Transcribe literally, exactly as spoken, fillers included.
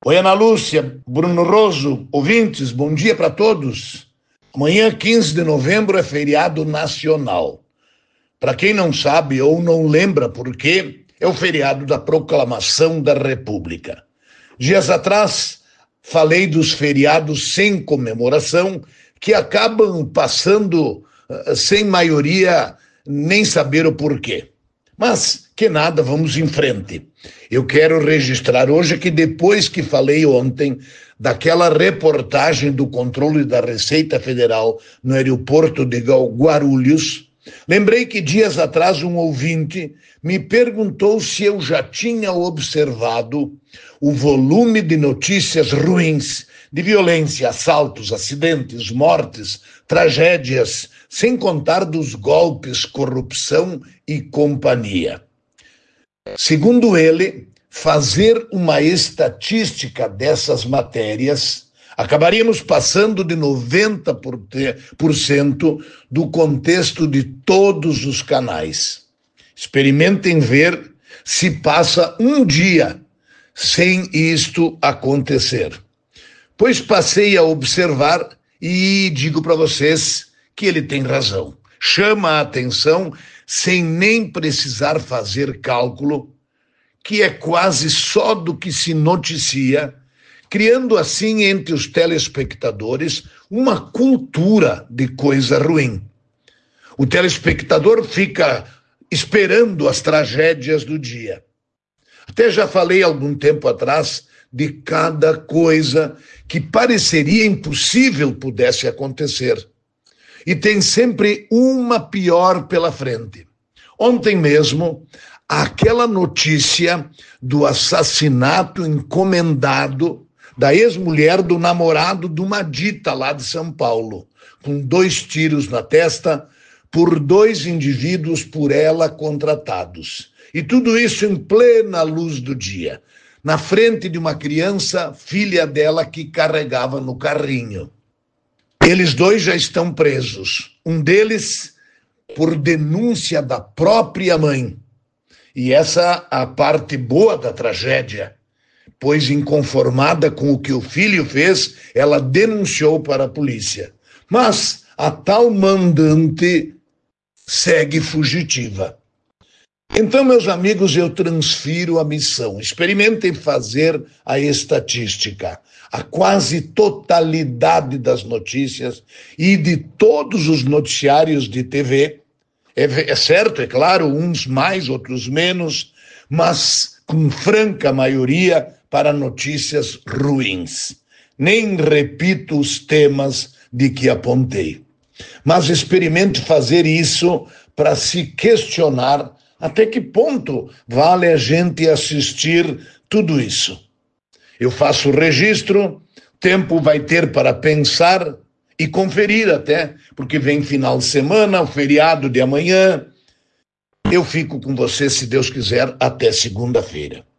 Oi, Ana Lúcia, Bruno Roso, ouvintes, bom dia para todos. Amanhã, quinze de novembro, é feriado nacional. Para quem não sabe ou não lembra por quê, é o feriado da Proclamação da República. Dias atrás, falei dos feriados sem comemoração, que acabam passando uh, sem maioria nem saber o porquê. Mas que nada, vamos em frente. Eu quero registrar hoje que depois que falei ontem daquela reportagem do controle da Receita Federal no aeroporto de Guarulhos, lembrei que dias atrás um ouvinte me perguntou se eu já tinha observado o volume de notícias ruins, de violência, assaltos, acidentes, mortes, tragédias, sem contar dos golpes, corrupção e companhia. Segundo ele, fazer uma estatística dessas matérias, acabaríamos passando de noventa por cento do contexto de todos os canais. Experimentem ver se passa um dia sem isto acontecer. Pois passei a observar e digo para vocês que ele tem razão. Chama a atenção sem nem precisar fazer cálculo, que é quase só do que se noticia, criando assim entre os telespectadores uma cultura de coisa ruim. O telespectador fica esperando as tragédias do dia. Até já falei algum tempo atrás de cada coisa que pareceria impossível pudesse acontecer. E tem sempre uma pior pela frente. Ontem mesmo, aquela notícia do assassinato encomendado da ex-mulher do namorado de uma dita lá de São Paulo, com dois tiros na testa por dois indivíduos por ela contratados. E tudo isso em plena luz do dia, na frente de uma criança, filha dela, que carregava no carrinho. Eles dois já estão presos. Um deles por denúncia da própria mãe. E essa é a parte boa da tragédia, pois inconformada com o que o filho fez, ela denunciou para a polícia. Mas a tal mandante segue fugitiva. Então, meus amigos, eu transfiro a missão. Experimentem fazer a estatística. A quase totalidade das notícias e de todos os noticiários de T V, é, é certo, é claro, uns mais, outros menos, mas com franca maioria para notícias ruins. Nem repito os temas de que apontei. Mas experimente fazer isso para se questionar até que ponto vale a gente assistir tudo isso. Eu faço o registro, tempo vai ter para pensar e conferir até, porque vem final de semana, o feriado de amanhã. Eu fico com você, se Deus quiser, até segunda-feira.